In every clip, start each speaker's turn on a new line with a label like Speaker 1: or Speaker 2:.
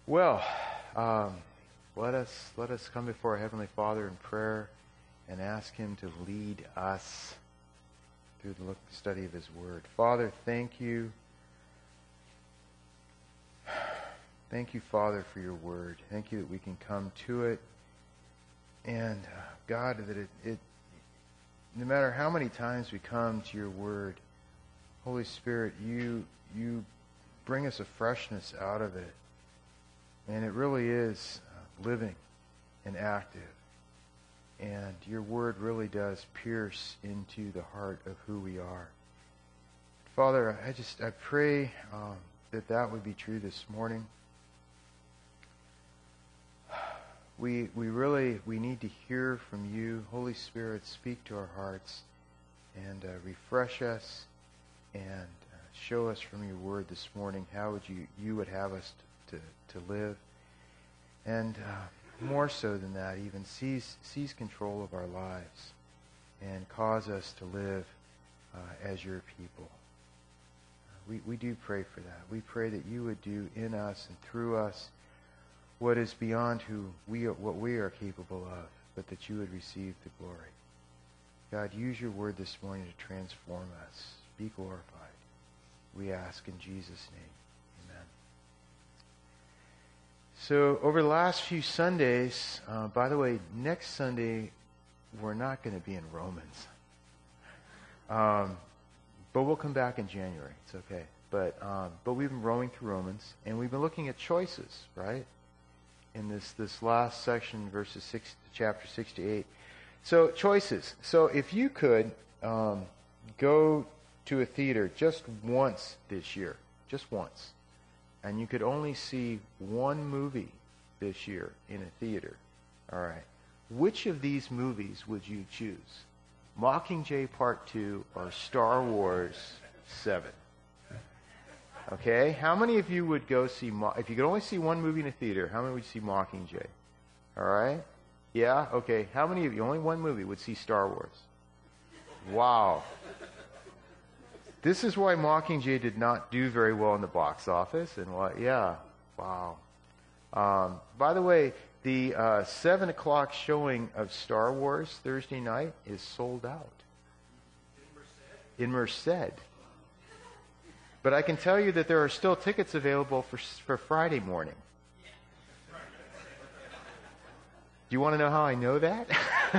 Speaker 1: Well, let us come before our Heavenly Father in prayer and ask Him to lead us through the study of His Word. Father, thank you. Thank you, Father, for your Word. Thank you that we can come to it. And God, that it no matter how many times we come to your Word, Holy Spirit, you bring us a freshness out of it. And it really is living and active. And your Word really does pierce into the heart of who we are. Father, I pray that would be true this morning. We need to hear from you. Holy Spirit, speak to our hearts and refresh us and show us from your Word this morning how you would have us to live. And more so than that, even seize control of our lives and cause us to live as your people. We do pray for that. We pray that you would do in us and through us what is beyond what we are capable of, but that you would receive the glory. God, use your word this morning to transform us. Be glorified. We ask in Jesus' name. Amen. So over the last few Sundays, by the way, next Sunday we're not going to be in Romans. But we'll come back in January. It's okay. But we've been rowing through Romans, and we've been looking at choices, right? In this last section, verses chapter 6 to 8. So choices. So if you could go to a theater just once this year, just once, and you could only see one movie this year in a theater, all right, which of these movies would you choose? Mockingjay Part 2 or Star Wars 7? Okay, how many of you would go see, if you could only see one movie in a theater, how many would see Mockingjay? All right? Yeah? Okay, how many of you, only one movie, would see Star Wars? Wow. This is why Mockingjay did not do very well in the box office, and why, yeah, wow. By the way, the 7 o'clock showing of Star Wars Thursday night is sold out. In Merced. But I can tell you that there are still tickets available for Friday morning. Do you want to know how I know that?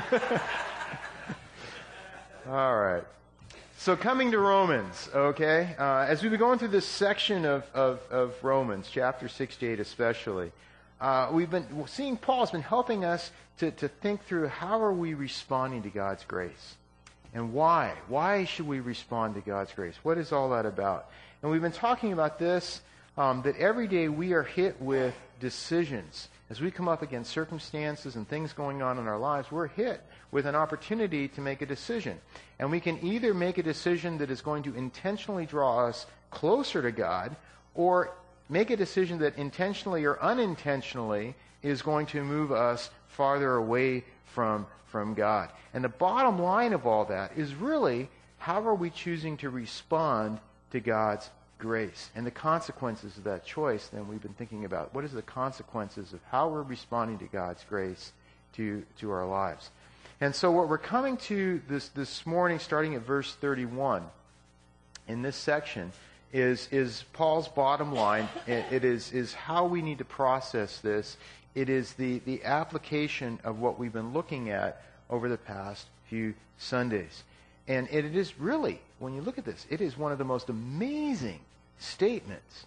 Speaker 1: All right. So coming to Romans, okay? As we've been going through this section of Romans, chapter 6 to 8 especially, we've been seeing Paul's been helping us to think through how are we responding to God's grace. And why? Why should we respond to God's grace? What is all that about? And we've been talking about this, that every day we are hit with decisions. As we come up against circumstances and things going on in our lives, we're hit with an opportunity to make a decision. And we can either make a decision that is going to intentionally draw us closer to God, or make a decision that intentionally or unintentionally is going to move us farther away from God. And the bottom line of all that is really, how are we choosing to respond to God's grace? And the consequences of that choice, then we've been thinking about, what is the consequences of how we're responding to God's grace to our lives? And so what we're coming to this morning, starting at verse 31, in this section, is Paul's bottom line. It is how we need to process this. It is the application of what we've been looking at over the past few Sundays. And it is really, when you look at this, it is one of the most amazing statements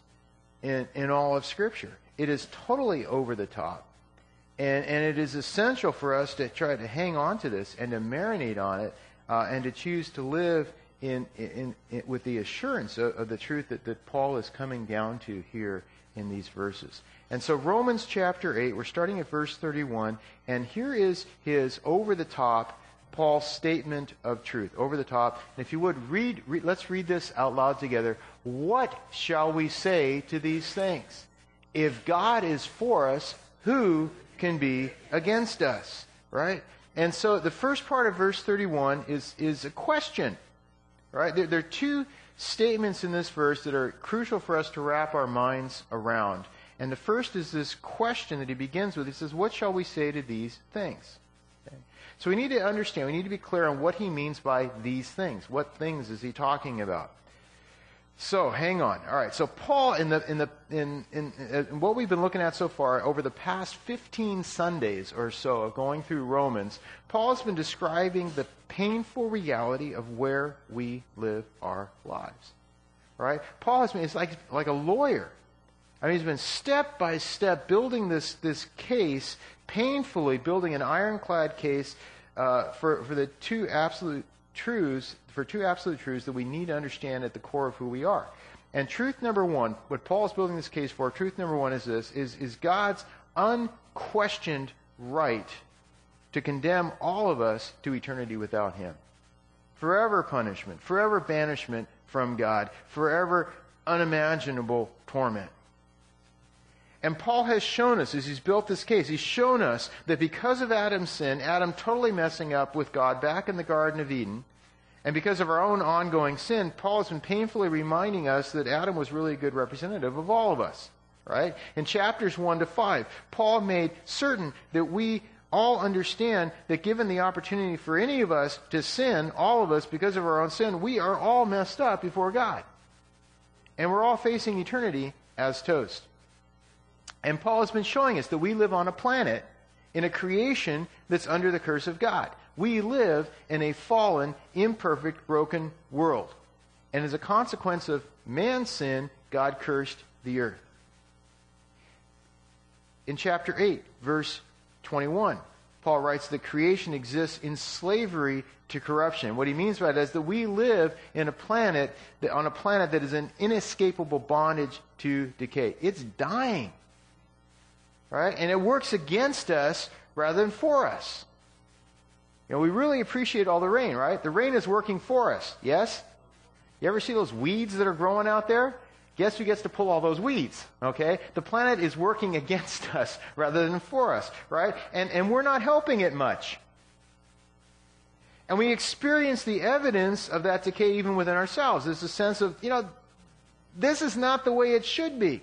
Speaker 1: in all of Scripture. It is totally over the top. And it is essential for us to try to hang on to this and to marinate on it and to choose to live in with the assurance of the truth that Paul is coming down to here in these verses. And so Romans chapter 8, we're starting at verse 31, and here is his over-the-top, Paul's statement of truth. Over the top. And if you would, let's read this out loud together. What shall we say to these things? If God is for us, who can be against us? Right? And so the first part of verse 31 is a question. Right? There are two statements in this verse that are crucial for us to wrap our minds around. And the first is this question that he begins with. He says, what shall we say to these things? Okay. So we need to understand, we need to be clear on what he means by these things. What things is he talking about? So, hang on. All right. So, Paul, in what we've been looking at so far over the past 15 Sundays or so of going through Romans, Paul has been describing the painful reality of where we live our lives. Right? Paul has been, it's like a lawyer. I mean, he's been step by step building this case, painfully building an ironclad case for the two absolute truths that we need to understand at the core of who we are. And truth number one, what Paul is building this case for, truth number one is this, is God's unquestioned right to condemn all of us to eternity without him. Forever punishment, forever banishment from God, forever unimaginable torment. And Paul has shown us, as he's built this case, he's shown us that because of Adam's sin, Adam totally messing up with God back in the Garden of Eden, and because of our own ongoing sin, Paul has been painfully reminding us that Adam was really a good representative of all of us. Right? In chapters 1 to 5, Paul made certain that we all understand that given the opportunity for any of us to sin, all of us, because of our own sin, we are all messed up before God. And we're all facing eternity as toast. And Paul has been showing us that we live on a planet in a creation that's under the curse of God. We live in a fallen, imperfect, broken world. And as a consequence of man's sin, God cursed the earth. In chapter 8, verse 21, Paul writes that creation exists in slavery to corruption. What he means by that is that we live on a planet that is in inescapable bondage to decay. It's dying. Right? And it works against us rather than for us. You know, we really appreciate all the rain, right? The rain is working for us, yes? You ever see those weeds that are growing out there? Guess who gets to pull all those weeds, okay? The planet is working against us rather than for us, right? And we're not helping it much. And we experience the evidence of that decay even within ourselves. There's a sense of, this is not the way it should be.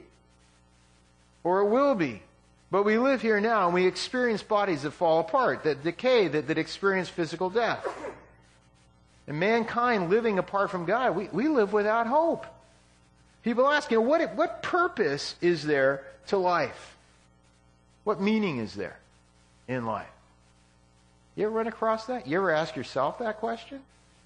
Speaker 1: Or it will be. But we live here now and we experience bodies that fall apart, that decay, that experience physical death. And mankind living apart from God, we live without hope. People ask, what purpose is there to life? What meaning is there in life? You ever run across that? You ever ask yourself that question?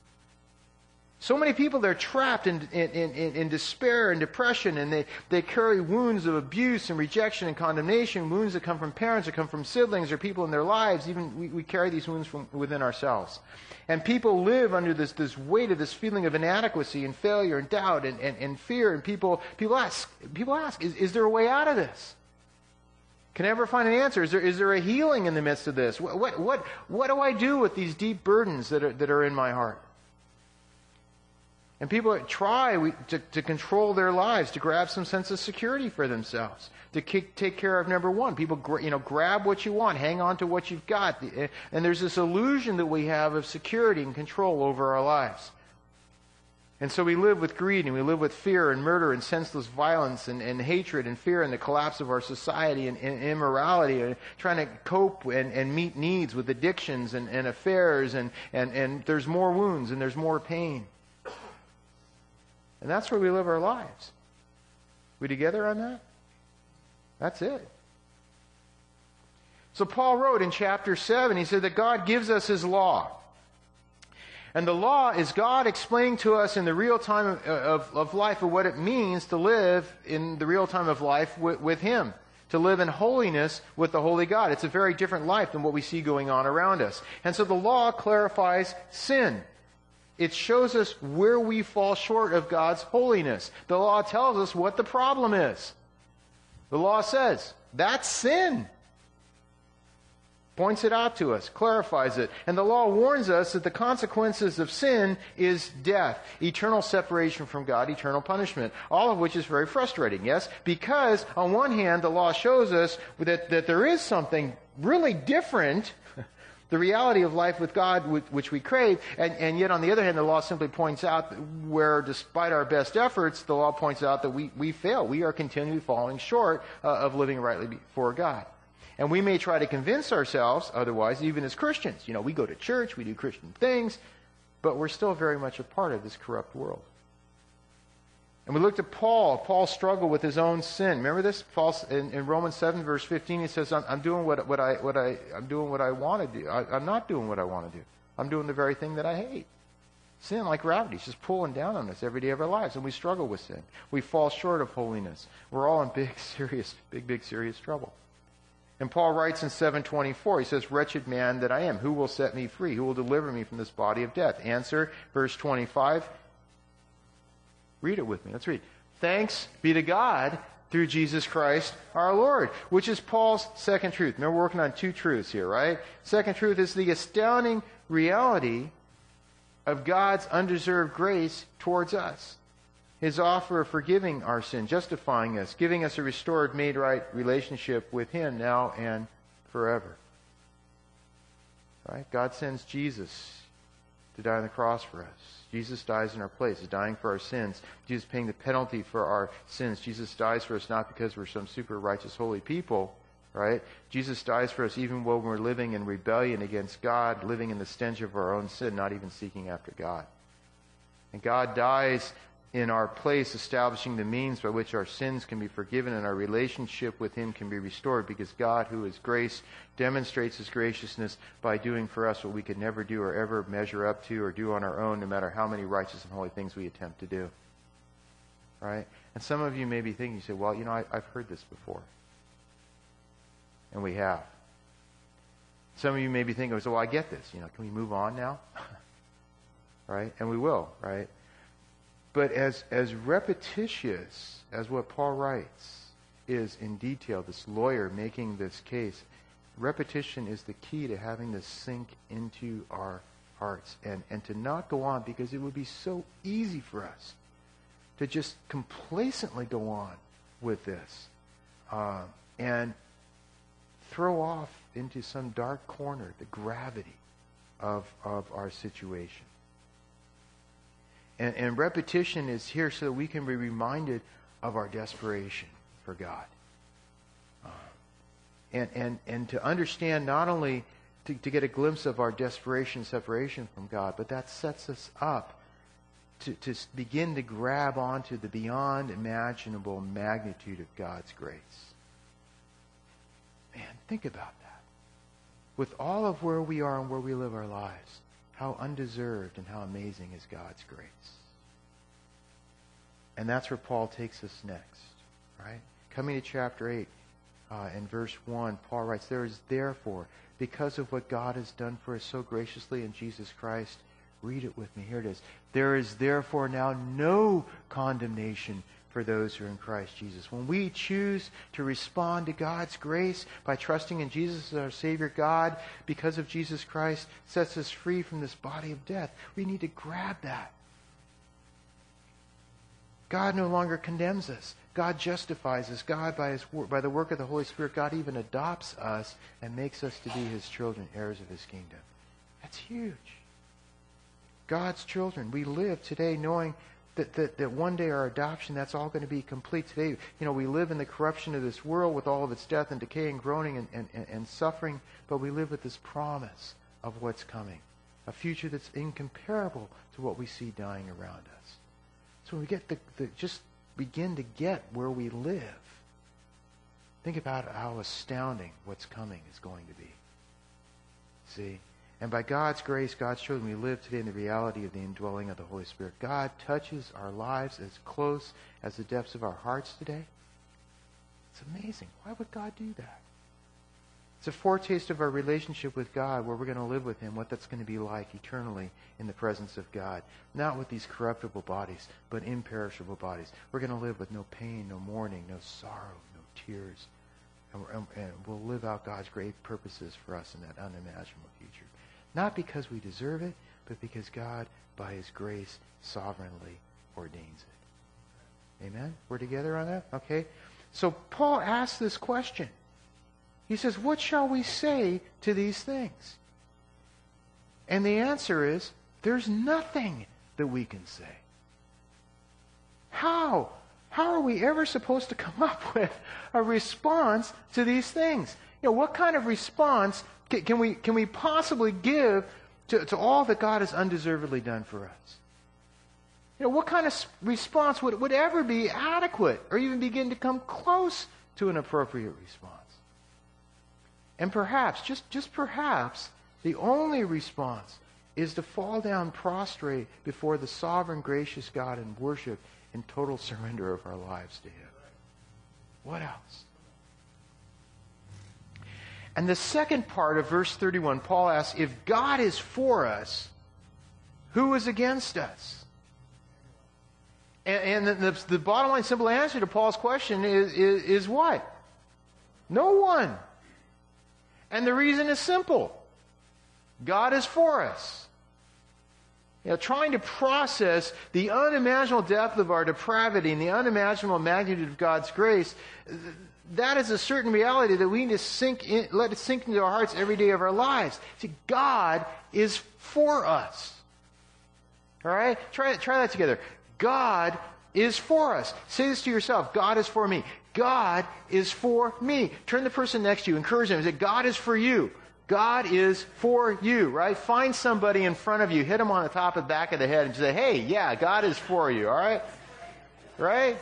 Speaker 1: So many people, they're trapped in despair and depression, and they carry wounds of abuse and rejection and condemnation, wounds that come from parents or come from siblings or people in their lives. Even we carry these wounds from within ourselves. And people live under this weight of this feeling of inadequacy and failure and doubt and fear. And people ask, is there a way out of this? Can I ever find an answer? Is there a healing in the midst of this? What do I do with these deep burdens that are in my heart? And people try to control their lives, to grab some sense of security for themselves, to take care of number one. People, grab what you want, hang on to what you've got. And there's this illusion that we have of security and control over our lives. And so we live with greed, and we live with fear and murder and senseless violence and hatred and fear and the collapse of our society and immorality, and trying to cope and meet needs with addictions and affairs, and there's more wounds and there's more pain. And that's where we live our lives. We together on that? That's it. So Paul wrote in chapter 7, he said that God gives us His law. And the law is God explaining to us in the real time of life what it means to live in the real time of life with Him. To live in holiness with the holy God. It's a very different life than what we see going on around us. And so the law clarifies sin. It shows us where we fall short of God's holiness. The law tells us what the problem is. The law says, that's sin. Points it out to us, clarifies it. And the law warns us that the consequences of sin is death, eternal separation from God, eternal punishment. All of which is very frustrating, yes? Because on one hand, the law shows us that there is something really different the reality of life with God, which we crave, and yet on the other hand, the law simply points out where, despite our best efforts, the law points out that we fail. We are continually falling short of living rightly before God. And we may try to convince ourselves otherwise, even as Christians. We go to church, we do Christian things, but we're still very much a part of this corrupt world. And we looked at Paul. Paul struggled with his own sin. Remember this? In Romans 7, verse 15, he says, I'm doing what I want to do. I'm not doing what I want to do. I'm doing the very thing that I hate. Sin, like gravity, is just pulling down on us every day of our lives, and we struggle with sin. We fall short of holiness. We're all in big, serious trouble. And Paul writes in 7:24, he says, "Wretched man that I am, who will set me free? Who will deliver me from this body of death?" Answer, verse 25. Read it with me. Let's read. "Thanks be to God through Jesus Christ our Lord," which is Paul's second truth. Remember, we're working on two truths here, right? Second truth is the astounding reality of God's undeserved grace towards us. His offer of forgiving our sin, justifying us, giving us a restored, made right relationship with Him now and forever. Right? God sends Jesus to die on the cross for us. Jesus dies in our place. He's dying for our sins. Jesus paying the penalty for our sins. Jesus dies for us not because we're some super righteous, holy people, right? Jesus dies for us even when we're living in rebellion against God, living in the stench of our own sin, not even seeking after God. And God dies in our place, establishing the means by which our sins can be forgiven and our relationship with Him can be restored, because God, who is grace, demonstrates His graciousness by doing for us what we could never do or ever measure up to or do on our own, no matter how many righteous and holy things we attempt to do. Right? And some of you may be thinking, you say, well, I've heard this before. And we have. Some of you may be thinking, well, I get this. Can we move on now? Right? And we will, right? But as repetitious as what Paul writes is in detail, this lawyer making this case, repetition is the key to having this sink into our hearts and to not go on, because it would be so easy for us to just complacently go on with this and throw off into some dark corner the gravity of our situation. And repetition is here so that we can be reminded of our desperation for God. And to understand, not only to get a glimpse of our desperation and separation from God, but that sets us up to begin to grab onto the beyond imaginable magnitude of God's grace. Man, think about that. With all of where we are and where we live our lives, how undeserved and how amazing is God's grace. And that's where Paul takes us next, right? Coming to chapter 8, in verse 1, Paul writes, "There is therefore, because of what God has done for us so graciously in Jesus Christ," read it with me, here it is, "there is therefore now no condemnation for those who are in Christ Jesus." When we choose to respond to God's grace by trusting in Jesus as our Savior, God, because of Jesus Christ, sets us free from this body of death. We need to grab that. God no longer condemns us. God justifies us. God, by the work of the Holy Spirit, God even adopts us and makes us to be His children, heirs of His kingdom. That's huge. God's children. We live today knowing that one day our adoption, that's all going to be complete. Today, we live in the corruption of this world with all of its death and decay and groaning and suffering, but we live with this promise of what's coming. A future that's incomparable to what we see dying around us. So when we get just begin to get where we live, think about how astounding what's coming is going to be. See? And by God's grace, God's children, we live today in the reality of the indwelling of the Holy Spirit. God touches our lives as close as the depths of our hearts today. It's amazing. Why would God do that? It's a foretaste of our relationship with God, where we're going to live with Him, what that's going to be like eternally in the presence of God. Not with these corruptible bodies, but imperishable bodies. We're going to live with no pain, no mourning, no sorrow, no tears. And we'll live out God's great purposes for us in that unimaginable future. Not because we deserve it, but because God, by His grace, sovereignly ordains it. Amen? We're together on that? Okay. So Paul asks this question. He says, what shall we say to these things? And the answer is, there's nothing that we can say. How? How are we ever supposed to come up with a response to these things? What kind of response can we possibly give to all that God has undeservedly done for us? What kind of response would ever be adequate or even begin to come close to an appropriate response? And perhaps, just perhaps, the only response is to fall down prostrate before the sovereign, gracious God and worship in total surrender of our lives to Him. What else? And the second part of verse 31, Paul asks, if God is for us, who is against us? And the bottom line simple answer to Paul's question is what? No one. And the reason is simple. God is for us. Trying to process the unimaginable depth of our depravity and the unimaginable magnitude of God's grace, that is a certain reality that we need to let it sink into our hearts every day of our lives. See, God is for us. All right? Try that together. God is for us. Say this to yourself. God is for me. God is for me. Turn to the person next to you. Encourage them. Say, God is for you. God is for you, right? Find somebody in front of you, hit them on the top of the back of the head and say, hey, yeah, God is for you, all right? Right?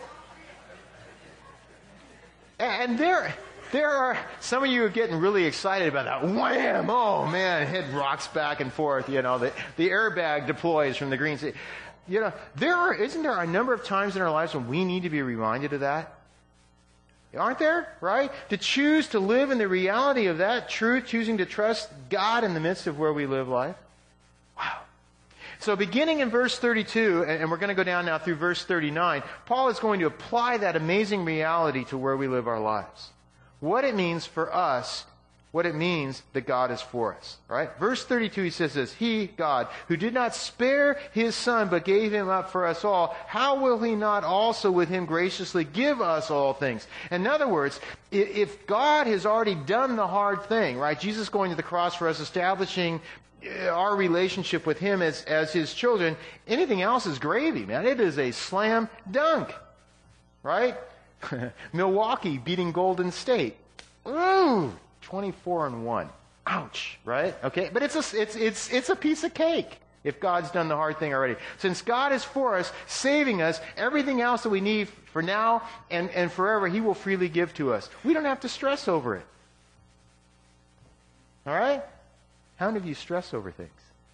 Speaker 1: And there are some of you are getting really excited about that. Wham! Oh, man, head rocks back and forth, the airbag deploys from the green sea. Isn't there a number of times in our lives when we need to be reminded of that? Aren't there? Right? To choose to live in the reality of that truth, choosing to trust God in the midst of where we live life. Wow. So beginning in verse 32, and we're going to go down now through verse 39, Paul is going to apply that amazing reality to where we live our lives. What it means for us, what it means that God is for us. Right? Verse 32, he says this, He, God, who did not spare His Son, but gave Him up for us all, how will He not also with Him graciously give us all things? In other words, if God has already done the hard thing, right? Jesus going to the cross for us, establishing our relationship with Him as His children, anything else is gravy, man. It is a slam dunk. Right? Milwaukee beating Golden State. Ooh! 24-1. Ouch, right? Okay, but it's a piece of cake if God's done the hard thing already. Since God is for us, saving us, everything else that we need for now and forever, He will freely give to us. We don't have to stress over it. All right? How many of you stress over things?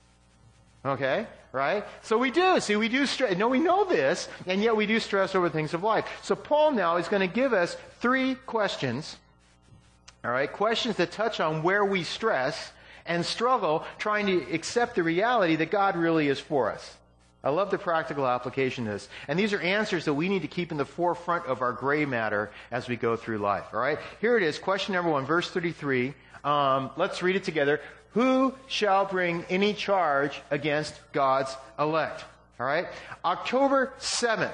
Speaker 1: Okay, right? So we do. See, we do stress. No, we know this, and yet we do stress over things of life. So Paul now is going to give us 3 questions. All right, questions that touch on where we stress and struggle trying to accept the reality that God really is for us. I love the practical application of this. And these are answers that we need to keep in the forefront of our gray matter as we go through life. All right, here it is. Question number 1, verse 33. Let's read it together. Who shall bring any charge against God's elect? All right, October 7th.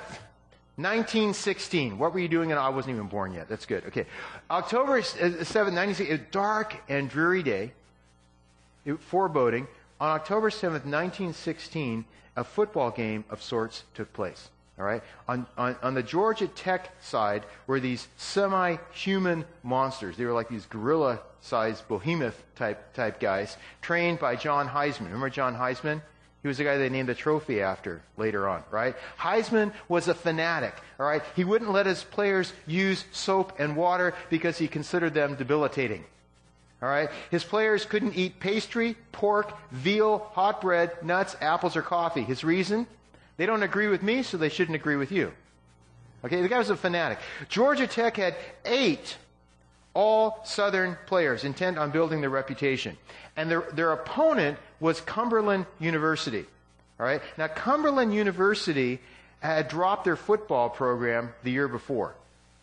Speaker 1: 1916. What were you doing? I wasn't even born yet. That's good. Okay. October 7, 1916, a dark and dreary day, foreboding. On October 7th, 1916, a football game of sorts took place. All right? On the Georgia Tech side were these semi-human monsters. They were like these gorilla-sized behemoth type guys, trained by John Heisman. Remember John Heisman? He was the guy they named the trophy after later on, right? Heisman was a fanatic, all right? He wouldn't let his players use soap and water because he considered them debilitating, all right? His players couldn't eat pastry, pork, veal, hot bread, nuts, apples, or coffee. His reason? They don't agree with me, so they shouldn't agree with you. Okay, the guy was a fanatic. Georgia Tech had 8 all-Southern players intent on building their reputation. And their opponent was Cumberland University. All right? Now, Cumberland University had dropped their football program the year before.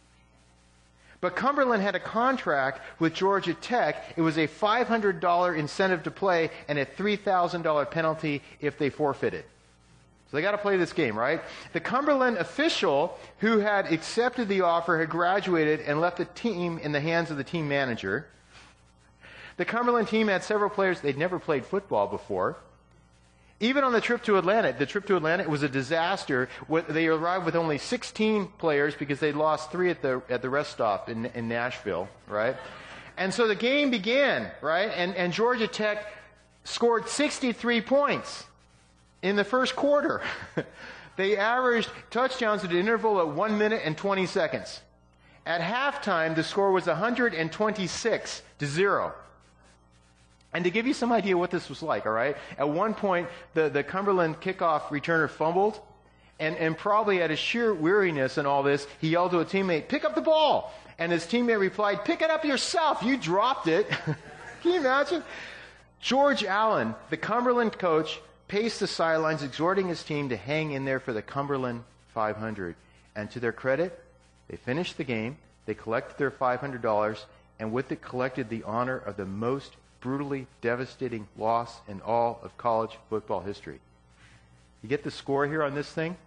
Speaker 1: But Cumberland had a contract with Georgia Tech. It was a $500 incentive to play and a $3,000 penalty if they forfeited. So they got to play this game, right? The Cumberland official who had accepted the offer had graduated and left the team in the hands of the team manager. The Cumberland team had several players. They'd never played football before. Even on the trip to Atlanta, it was a disaster. They arrived with only 16 players because they'd lost 3 at the rest stop in Nashville, right? And so the game began, right? And Georgia Tech scored 63 points in the first quarter. They averaged touchdowns at an interval at 1 minute and 20 seconds. At halftime, the score was 126-0. And to give you some idea what this was like, all right, at one point, the Cumberland kickoff returner fumbled, and probably out of sheer weariness and all this, he yelled to a teammate, "Pick up the ball!" And his teammate replied, "Pick it up yourself, you dropped it." Can you imagine? George Allen, the Cumberland coach, paced the sidelines, exhorting his team to hang in there for the Cumberland 500. And to their credit, they finished the game, they collected their $500, and with it collected the honor of the most brutally devastating loss in all of college football history. You get the score here on this thing?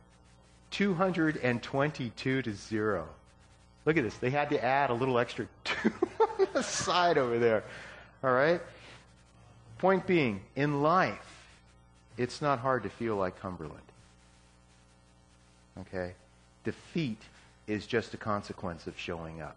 Speaker 1: 222-0. Look at this. They had to add a little extra 2 on the side over there. All right? Point being, in life, it's not hard to feel like Cumberland. Okay? Defeat is just a consequence of showing up.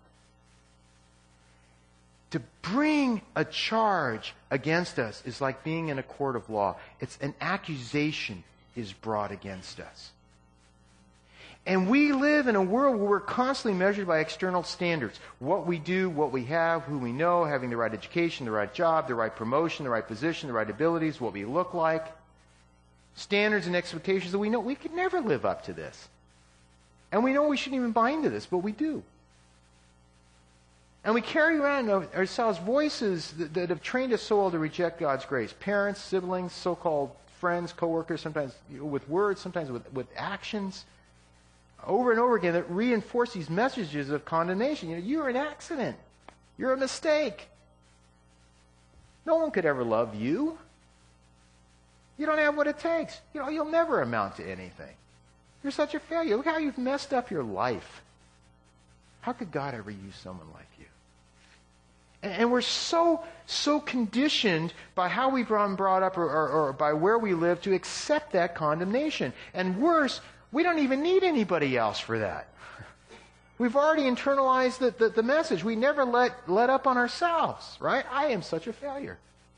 Speaker 1: To bring a charge against us is like being in a court of law. It's an accusation is brought against us. And we live in a world where we're constantly measured by external standards. What we do, what we have, who we know, having the right education, the right job, the right promotion, the right position, the right abilities, what we look like. Standards and expectations that we know we could never live up to this. And we know we shouldn't even buy into this, but we do. And we carry around ourselves voices that have trained us so well to reject God's grace. Parents, siblings, so-called friends, coworkers, sometimes with words, sometimes with actions. Over and over again that reinforce these messages of condemnation. You're an accident. You're a mistake. No one could ever love you. You don't have what it takes. You'll never amount to anything. You're such a failure. Look how you've messed up your life. How could God ever use someone like you? And we're so conditioned by how we've been brought up or by where we live to accept that condemnation. And worse, we don't even need anybody else for that. We've already internalized the message. We never let up on ourselves, right? I am such a failure.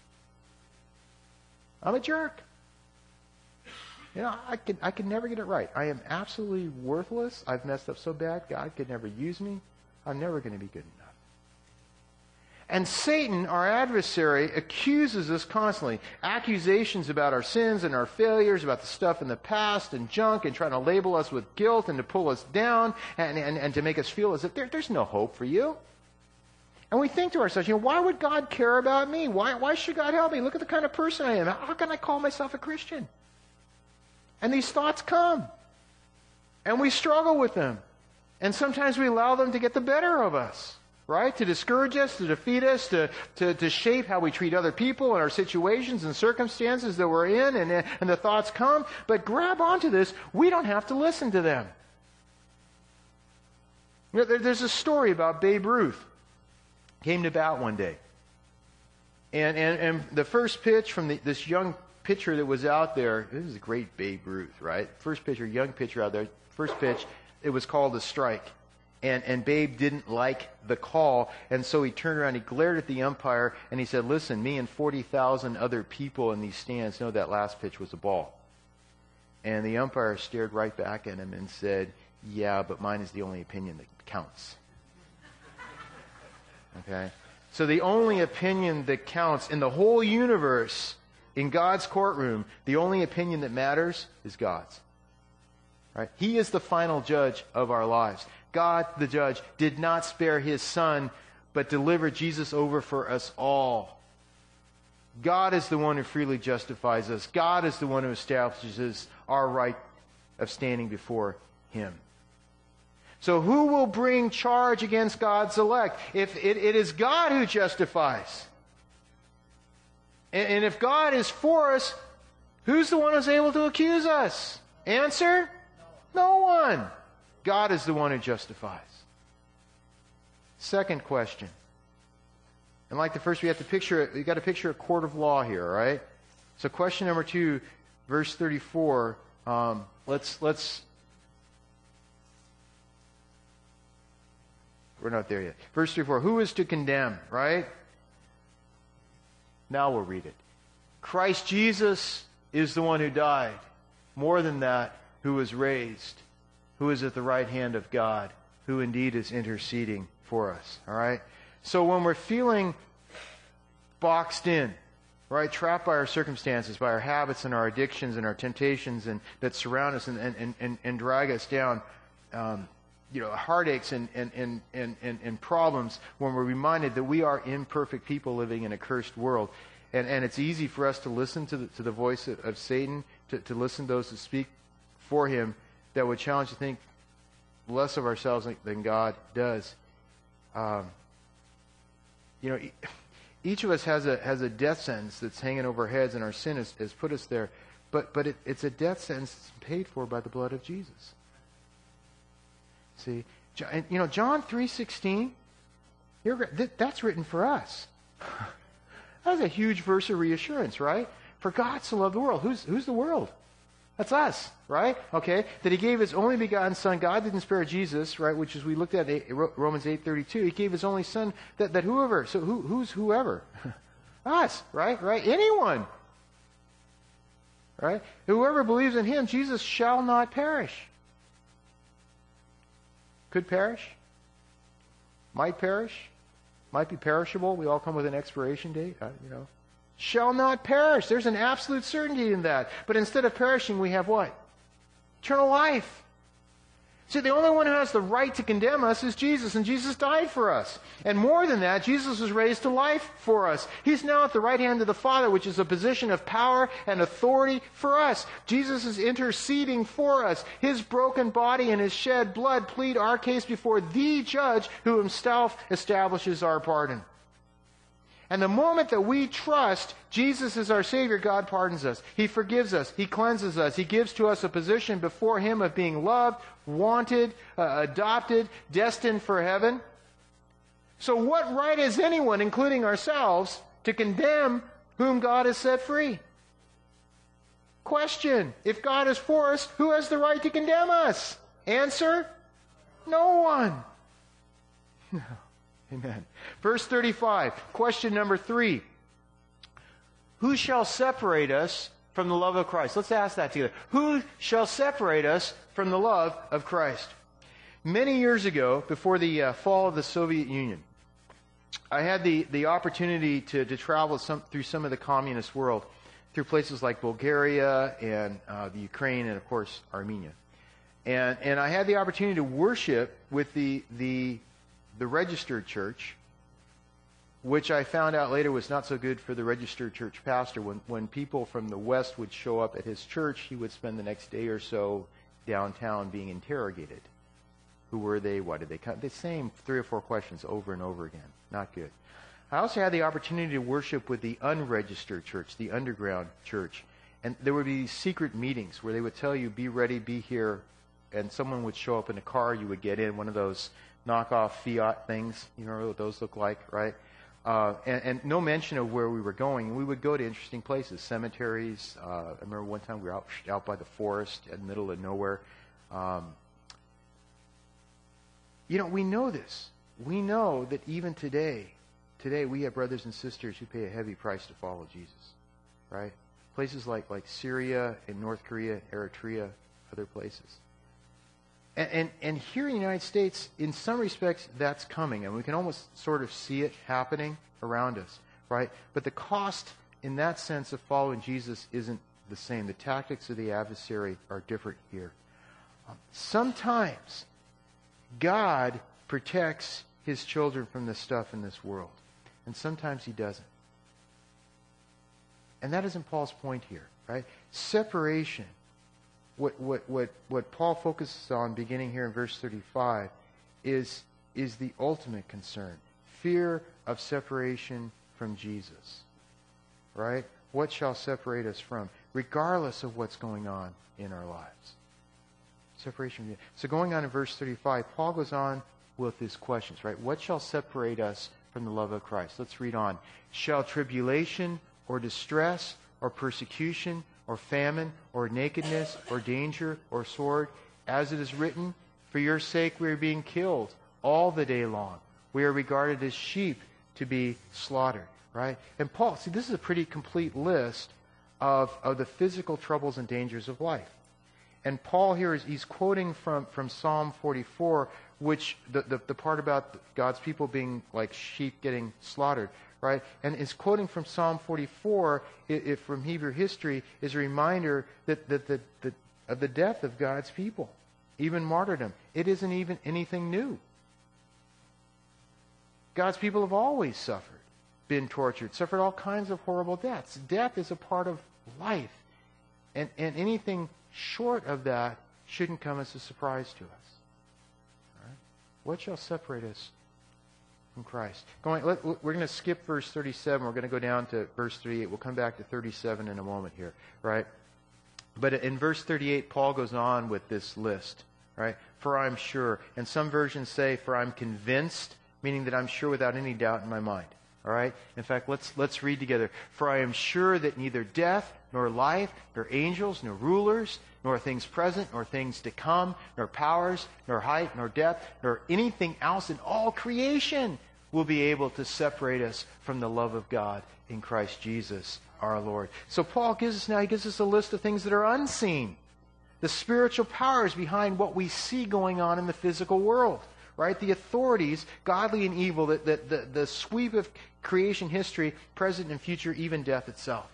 Speaker 1: I'm a jerk. I could never get it right. I am absolutely worthless. I've messed up so bad, God could never use me. I'm never going to be good enough. And Satan, our adversary, accuses us constantly. Accusations about our sins and our failures, about the stuff in the past and junk, and trying to label us with guilt and to pull us down and to make us feel as if there's no hope for you. And we think to ourselves, why would God care about me? Why should God help me? Look at the kind of person I am. How can I call myself a Christian? And these thoughts come. And we struggle with them. And sometimes we allow them to get the better of us. Right? To discourage us, to defeat us, to shape how we treat other people and our situations and circumstances that we're in, and the thoughts come. But grab onto this. We don't have to listen to them. There's a story about Babe Ruth. Came to bat one day. And the first pitch from this young pitcher that was out there, this is a great Babe Ruth, right? First pitcher, young pitcher out there, first pitch, it was called a strike. And Babe didn't like the call, and so he turned around, he glared at the umpire, and he said, "Listen, me and 40,000 other people in these stands know that last pitch was a ball." And the umpire stared right back at him and said, "Yeah, but mine is the only opinion that counts." Okay? So the only opinion that counts in the whole universe, in God's courtroom, the only opinion that matters is God's. Right? He is the final judge of our lives. God, the judge, did not spare his son, but delivered Jesus over for us all. God is the one who freely justifies us. God is the one who establishes our right of standing before him. So who will bring charge against God's elect? If it is God who justifies. And if God is for us, who's the one who's able to accuse us? Answer? No one. God is the one who justifies. Second question. And like the first, we got to picture a court of law here, all right? So question number 2, verse 34. Let's. We're not there yet. Verse 34. Who is to condemn? Right? Now we'll read it. Christ Jesus is the one who died. More than that, who was raised, who is at the right hand of God, who indeed is interceding for us. All right? So when we're feeling boxed in, right, trapped by our circumstances, by our habits and our addictions and our temptations and that surround us and drag us down, heartaches and problems, when we're reminded that we are imperfect people living in a cursed world, and it's easy for us to listen to the voice of Satan, to listen to those who speak for him, that would challenge to think less of ourselves than God does. Each of us has a death sentence that's hanging over our heads, and our sin has put us there. But it's a death sentence that's paid for by the blood of Jesus. See, John 3:16. That's written for us. That's a huge verse of reassurance, right? For God so loved the world. Who's the world? That's us, right? Okay, that He gave His only begotten Son. God didn't spare Jesus, right? Which is we looked at Romans 8:32. He gave His only Son that whoever. So who's whoever? Us, right? Right? Anyone, right? Whoever believes in Him, Jesus shall not perish. Could perish. Might perish. Might be perishable. We all come with an expiration date, Shall not perish. There's an absolute certainty in that. But instead of perishing, we have what? Eternal life. See, the only one who has the right to condemn us is Jesus, and Jesus died for us. And more than that, Jesus was raised to life for us. He's now at the right hand of the Father, which is a position of power and authority for us. Jesus is interceding for us. His broken body and His shed blood plead our case before the judge who Himself establishes our pardon. And the moment that we trust Jesus is our Savior, God pardons us. He forgives us. He cleanses us. He gives to us a position before Him of being loved, wanted, adopted, destined for heaven. So what right has anyone, including ourselves, to condemn whom God has set free? Question. If God is for us, who has the right to condemn us? Answer. No one. No. Amen. Verse 35, question number 3. Who shall separate us from the love of Christ? Let's ask that together. Who shall separate us from the love of Christ? Many years ago, before the fall of the Soviet Union, I had the opportunity to travel through some of the communist world, through places like Bulgaria and the Ukraine and, of course, Armenia. And I had the opportunity to worship with the registered church, which I found out later was not so good for the registered church pastor. When people from the West would show up at his church, he would spend the next day or so downtown being interrogated. Who were they? Why did they come? The same 3 or 4 questions over and over again. Not good. I also had the opportunity to worship with the unregistered church, the underground church. And there would be these secret meetings where they would tell you, be ready, be here. And someone would show up in a car, you would get in, one of those knockoff Fiat things. You know what those look like, right? And no mention of where we were going. We would go to interesting places, cemeteries. I remember one time we were out by the forest in the middle of nowhere. We know this. We know that even today we have brothers and sisters who pay a heavy price to follow Jesus, right? Places like Syria and North Korea, Eritrea, other places. And here in the United States, in some respects, that's coming. And we can almost sort of see it happening around us, right? But the cost in that sense of following Jesus isn't the same. The tactics of the adversary are different here. Sometimes God protects His children from the stuff in this world. And sometimes He doesn't. And that isn't Paul's point here, right? Separation. What Paul focuses on, beginning here in verse 35, is the ultimate concern. Fear of separation from Jesus. Right? What shall separate us from? Regardless of what's going on in our lives. Separation from Jesus. So going on in verse 35, Paul goes on with his questions, right? What shall separate us from the love of Christ. Let's read on. Shall tribulation or distress or persecution or famine or nakedness or danger or sword, as it is written, for your sake we are being killed all the day long. We are regarded as sheep to be slaughtered. Right? And Paul, see, this is a pretty complete list of the physical troubles and dangers of life. And Paul here he's quoting from Psalm 44, which the part about God's people being like sheep getting slaughtered, right? And is quoting from Psalm 44, from Hebrew history, is a reminder that of the death of God's people, even martyrdom. It isn't even anything new. God's people have always suffered, been tortured, suffered all kinds of horrible deaths. Death is a part of life. And anything short of that shouldn't come as a surprise to us. All right? What shall separate us from Christ? We're going to skip verse 37. We're going to go down to verse 38. We'll come back to 37 in a moment here, right? But in verse 38, Paul goes on with this list, right? For I'm sure. And some versions say, for I'm convinced, meaning that I'm sure without any doubt in my mind. All right? In fact, let's read together. For I am sure that neither death, nor life, nor angels, nor rulers, nor things present, nor things to come, nor powers, nor height, nor depth, nor anything else in all creation will be able to separate us from the love of God in Christ Jesus our Lord. So Paul gives us a list of things that are unseen. The spiritual powers behind what we see going on in the physical world. Right? The authorities, godly and evil, the sweep of creation history, present and future, even death itself.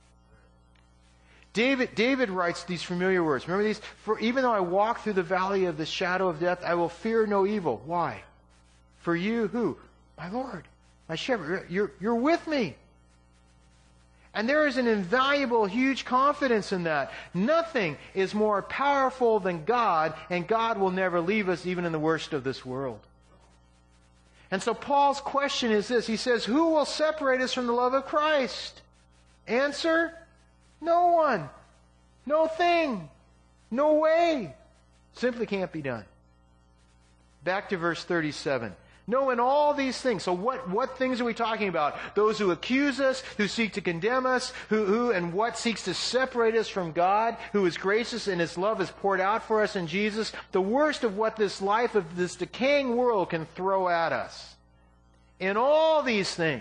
Speaker 1: David writes these familiar words. Remember these? For even though I walk through the valley of the shadow of death, I will fear no evil. Why? For you, who? My Lord, my shepherd. You're with me. And there is an invaluable, huge confidence in that. Nothing is more powerful than God, and God will never leave us even in the worst of this world. And so Paul's question is this. He says, who will separate us from the love of Christ? Answer, no one. No thing. No way. Simply can't be done. Back to verse 37. No, in all these things. So what things are we talking about? Those who accuse us, who seek to condemn us, who and what seeks to separate us from God, who is gracious and His love is poured out for us in Jesus. The worst of what this life of this decaying world can throw at us. In all these things,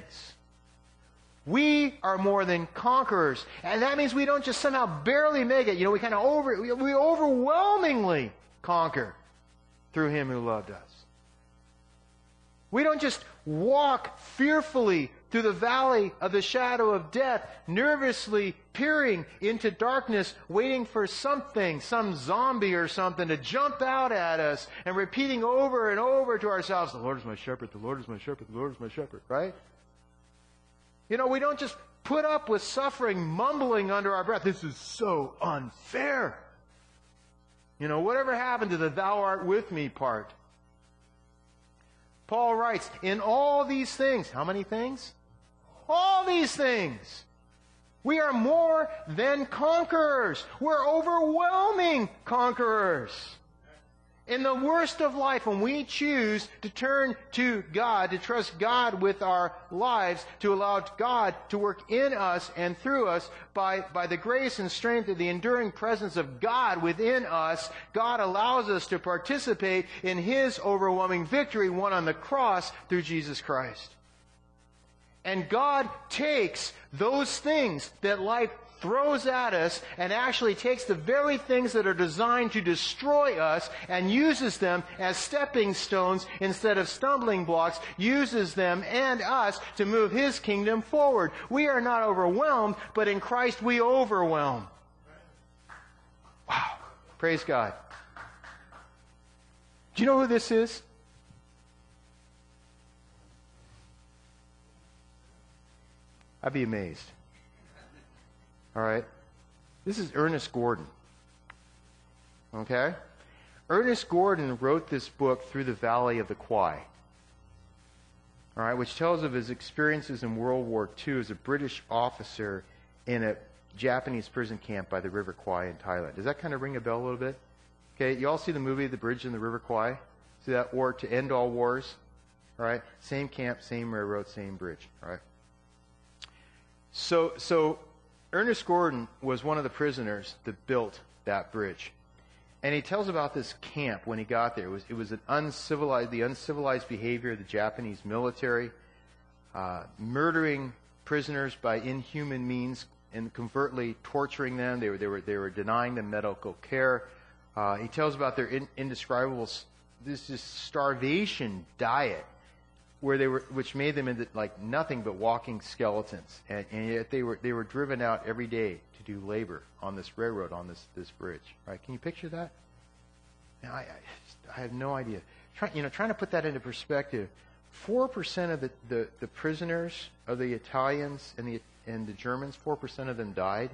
Speaker 1: we are more than conquerors. And that means we don't just somehow barely make it. We overwhelmingly conquer through Him who loved us. We don't just walk fearfully through the valley of the shadow of death, nervously peering into darkness, waiting for something, some zombie or something to jump out at us, and repeating over and over to ourselves, the Lord is my shepherd, the Lord is my shepherd, the Lord is my shepherd, right? We don't just put up with suffering, mumbling under our breath, this is so unfair. Whatever happened to the thou art with me part? Paul writes, in all these things, how many things? All these things. We are more than conquerors. We're overwhelming conquerors. In the worst of life, when we choose to turn to God, to trust God with our lives, to allow God to work in us and through us by the grace and strength of the enduring presence of God within us, God allows us to participate in His overwhelming victory won on the cross through Jesus Christ. And God takes those things that life throws at us and actually takes the very things that are designed to destroy us and uses them as stepping stones instead of stumbling blocks, uses them and us to move His kingdom forward. We are not overwhelmed, but in Christ we overwhelm. Wow. Praise God. Do you know who this is? I'd be amazed. All right? This is Ernest Gordon. Okay? Ernest Gordon wrote this book, Through the Valley of the Kwai. All right, which tells of his experiences in World War II as a British officer in a Japanese prison camp by the River Kwai in Thailand. Does that kind of ring a bell a little bit? Okay, you all see the movie The Bridge in the River Kwai? See that war to end all wars? All right? Same camp, same railroad, same bridge. All right? So Ernest Gordon was one of the prisoners that built that bridge. And he tells about this camp when he got there. It was the uncivilized behavior of the Japanese military, murdering prisoners by inhuman means and covertly torturing them. They were denying them medical care. He tells about their indescribable this starvation diet, which made them into like nothing but walking skeletons, and yet they were driven out every day to do labor on this railroad, on this bridge. Right? Can you picture that? Now, I have no idea. Trying to put that into perspective. 4% of the prisoners of the Italians and the Germans, 4% of them died.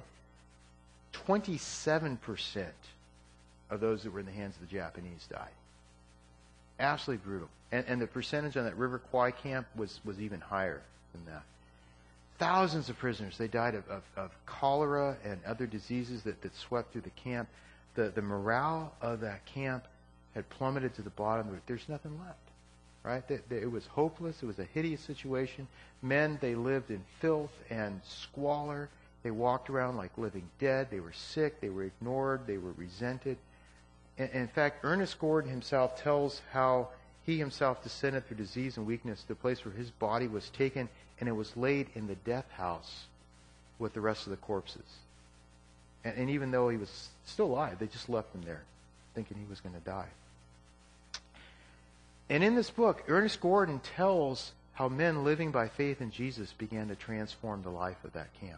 Speaker 1: 27% of those that were in the hands of the Japanese died. Absolutely brutal. And the percentage on that River Kwai camp was even higher than that. Thousands of prisoners, they died of cholera and other diseases that swept through the camp. The morale of that camp had plummeted to the bottom. There's nothing left. Right? It was hopeless. It was a hideous situation. Men, they lived in filth and squalor. They walked around like living dead. They were sick. They were ignored. They were resented. In fact, Ernest Gordon himself tells how he himself descended through disease and weakness to the place where his body was taken and it was laid in the death house with the rest of the corpses. And even though he was still alive, they just left him there thinking he was going to die. And in this book, Ernest Gordon tells how men living by faith in Jesus began to transform the life of that camp.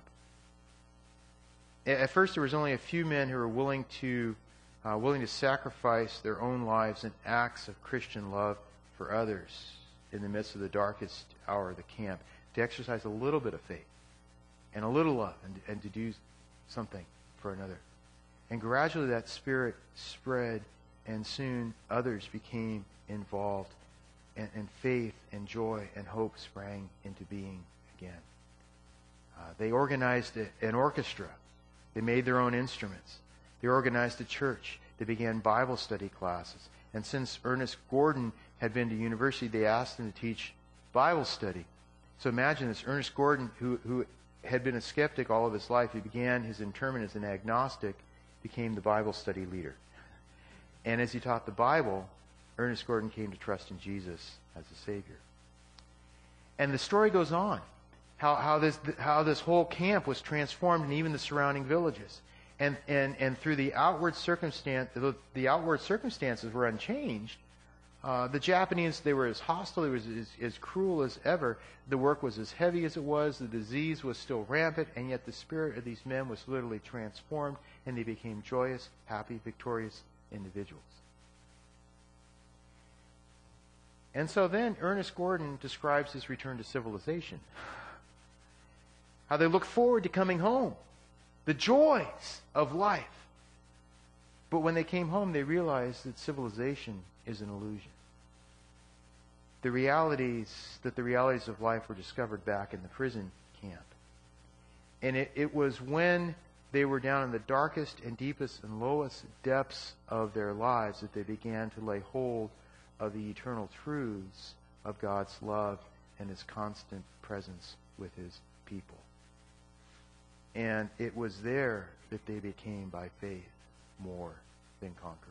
Speaker 1: At first, there was only a few men who were willing to sacrifice their own lives in acts of Christian love for others in the midst of the darkest hour of the camp, to exercise a little bit of faith and a little love and to do something for another. And gradually that spirit spread, and soon others became involved, and faith and joy and hope sprang into being again. They organized an orchestra. They made their own instruments. They organized a church. They began Bible study classes. And since Ernest Gordon had been to university, they asked him to teach Bible study. So imagine this. Ernest Gordon, who had been a skeptic all of his life, he began his interment as an agnostic, became the Bible study leader. And as he taught the Bible, Ernest Gordon came to trust in Jesus as a Savior. And the story goes on, how this whole camp was transformed, and even the surrounding villages. And through the outward circumstances were unchanged. The Japanese, they were as hostile, they were as cruel as ever. The work was as heavy as it was. The disease was still rampant, and yet the spirit of these men was literally transformed, and they became joyous, happy, victorious individuals. And so then Ernest Gordon describes his return to civilization. How they look forward to coming home. The joys of life. But when they came home, they realized that civilization is an illusion. The realities of life were discovered back in the prison camp. And it was when they were down in the darkest and deepest and lowest depths of their lives that they began to lay hold of the eternal truths of God's love and His constant presence with His people. And it was there that they became, by faith, more than conquerors.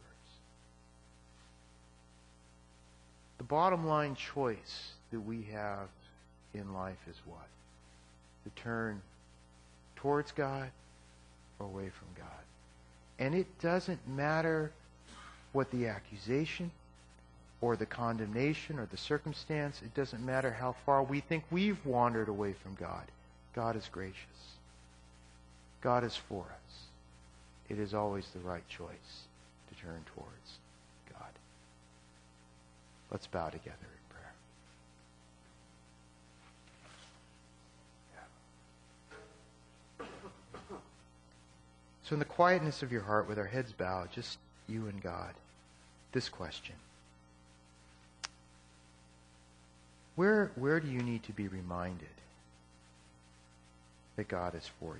Speaker 1: The bottom line choice that we have in life is what? To turn towards God or away from God. And it doesn't matter what the accusation or the condemnation or the circumstance. It doesn't matter how far we think we've wandered away from God. God is gracious. God is for us. It is always the right choice to turn towards God. Let's bow together in prayer. So in the quietness of your heart, with our heads bowed, just you and God, this question. Where do you need to be reminded that God is for you?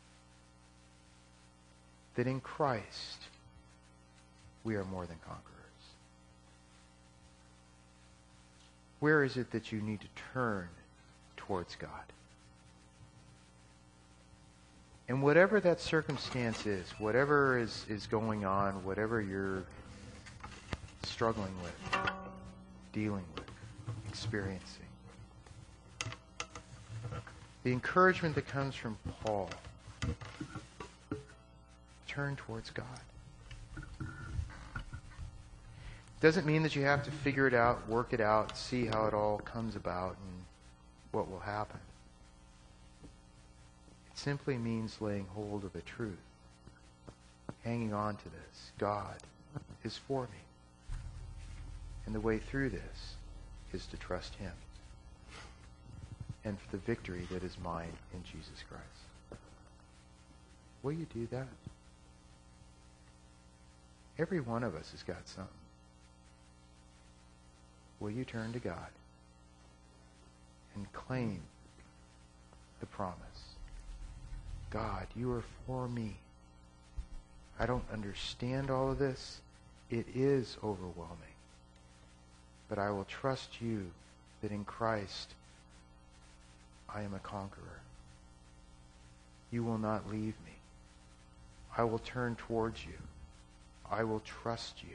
Speaker 1: That in Christ we are more than conquerors. Where is it that you need to turn towards God? And whatever that circumstance is, whatever is going on, whatever you're struggling with, dealing with, experiencing, the encouragement that comes from Paul, turn towards God. Doesn't mean that you have to figure it out, work it out, see how it all comes about and what will happen. It simply means laying hold of the truth, hanging on to this. God is for me. And the way through this is to trust Him and for the victory that is mine in Jesus Christ. Will you do that? Every one of us has got something. Will you turn to God and claim the promise? God, you are for me. I don't understand all of this. It is overwhelming. But I will trust you that in Christ I am a conqueror. You will not leave me. I will turn towards you. I will trust you.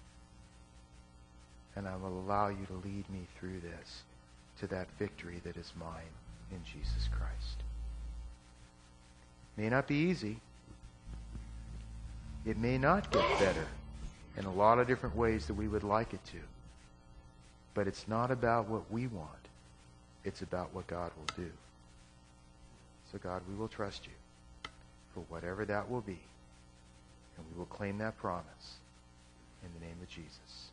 Speaker 1: And I will allow you to lead me through this to that victory that is mine in Jesus Christ. May not be easy. It may not get better in a lot of different ways that we would like it to. But it's not about what we want. It's about what God will do. So God, we will trust you for whatever that will be. And we will claim that promise in the name of Jesus.